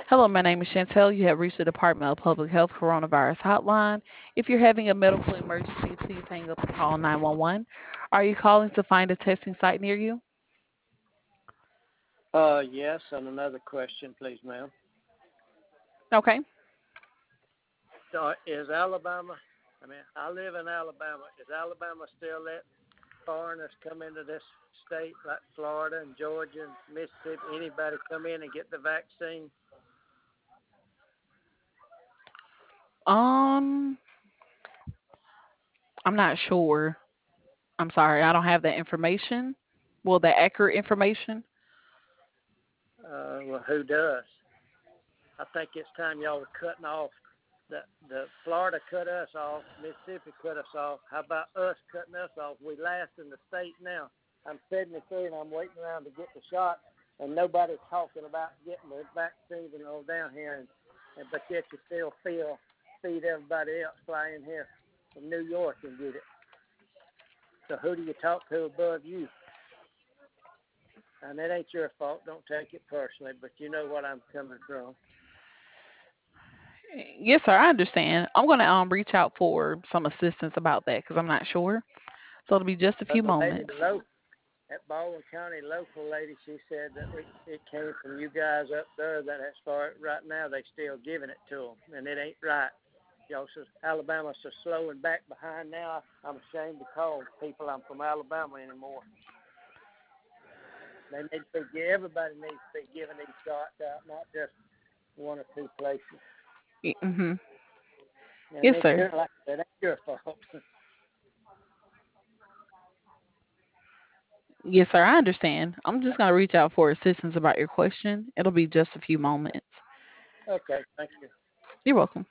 Hello, my name is Chantel. You have reached the Department of Public Health Coronavirus Hotline. If you're having a medical emergency, please hang up and call 911. Are you calling to find a testing site near you? Yes, and another question, please, ma'am. Okay. Is Alabama, I live in Alabama. Is Alabama still letting foreigners come into this state, like Florida and Georgia and Mississippi? Anybody come in and get the vaccine? Um, I'm not sure. I'm sorry, I don't have that information. Well, the accurate information. Well, who does? I think it's time y'all were cutting off. The Florida cut us off, Mississippi cut us off. How about us cutting us off? We last in the state now. I'm 73 and I'm waiting around to get the shot, and nobody's talking about getting the vaccines and all down here. But yet you still feed everybody else fly in here from New York and get it. So who do you talk to above you? And that ain't your fault. Don't take it personally, but you know what I'm coming from. Yes, sir, I understand. I'm gonna reach out for some assistance about that because I'm not sure. So it'll be just a few The lady moments. at Baldwin County, local lady, she said that it came from you guys up there. That as far right now they still giving it to them, and it ain't right. Y'all, so Alabama's so slow and back behind now. I'm ashamed to call people I'm from Alabama anymore. They need to be, everybody needs to be giving these shots out, not just one or two places. Mm-hmm. And Yes, it's sir. your like that ain't your fault. Yes, sir. I understand. I'm just going to reach out for assistance about your question. It'll be just a few moments. Okay, thank you. You're welcome.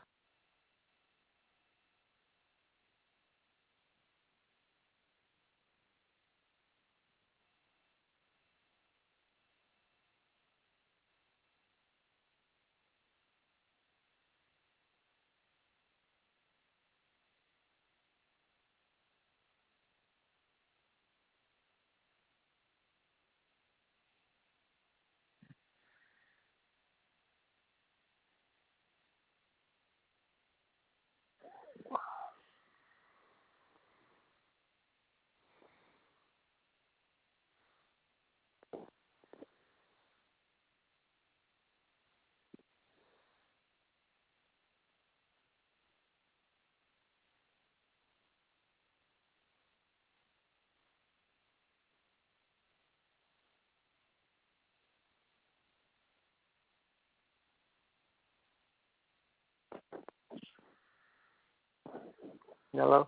Hello.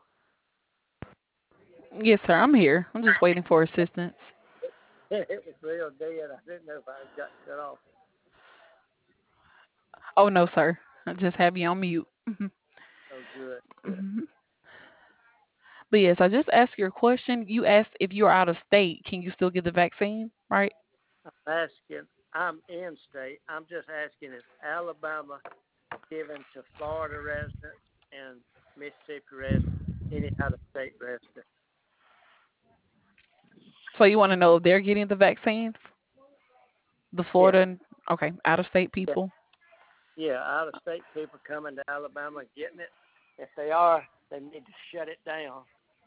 Yes, sir. I'm here. I'm just waiting for assistance. It was real dead. I didn't know if I got cut off. Oh, no, sir. I just have you on mute. Mhm. Oh, good, good. Mhm. But yes, I just asked your question. You asked if you're out of state, can you still get the vaccine, right? Asking, I'm in state. I'm just asking, is Alabama given to Florida residents and Mississippi residents, any out of state residents? So you want to know if they're getting the vaccine? The Yeah, Florida and okay, out of state yeah, people. yeah. Out of state people coming to Alabama getting it. If they are, they need to shut it down.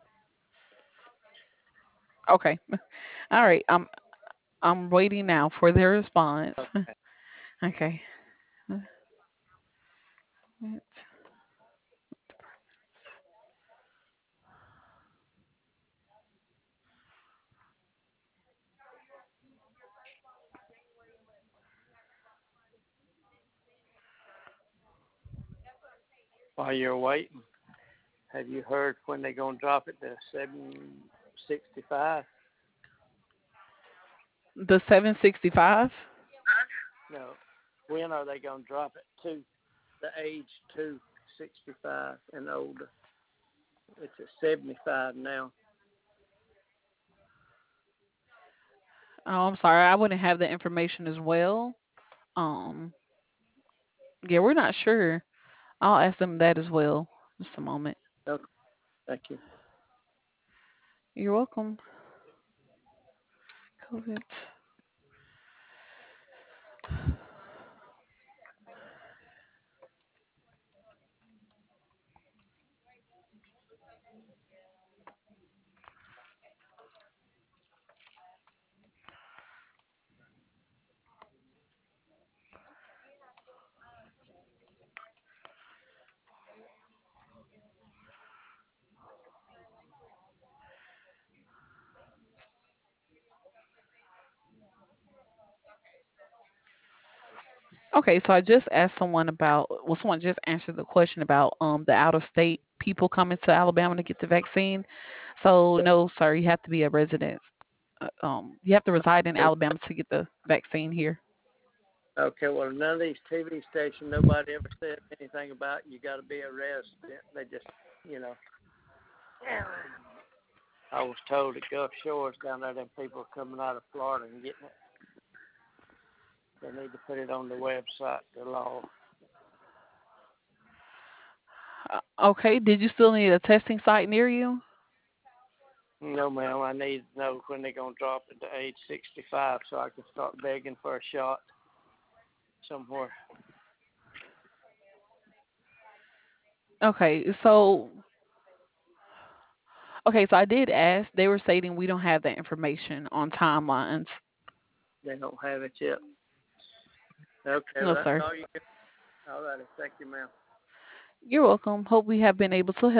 Okay. All right. I'm waiting now for their response. Okay. Okay. While you're waiting, have you heard when they're gonna drop it to 765? The 765? No. When are they gonna drop it to the age to 65 and older? It's at 75 now. Oh, I'm sorry. I wouldn't have the information as well. Um, yeah, we're not sure. I'll ask them that as well. Just a moment. Okay, thank you. You're welcome. COVID. Okay, so I just asked someone about, well, someone just answered the question about the out of state people coming to Alabama to get the vaccine. So no, sir, you have to be a resident. You have to reside in Alabama to get the vaccine here. Okay, well, none of these TV stations, nobody ever said anything about you got to be a resident. They just, you know, I was told at Gulf Shores down there, them people are coming out of Florida and getting it. They need to put it on the website, the law. Okay, did you still need a testing site near you? No, ma'am, I need to know when they're going to drop it to age 65 so I can start begging for a shot somewhere. Okay, so okay, so I did ask. They were stating we don't have that information on timelines. They don't have it yet. Okay, well, No, that's sir. all you get. All righty. Thank you, ma'am. You're welcome. Hope we have been able to help.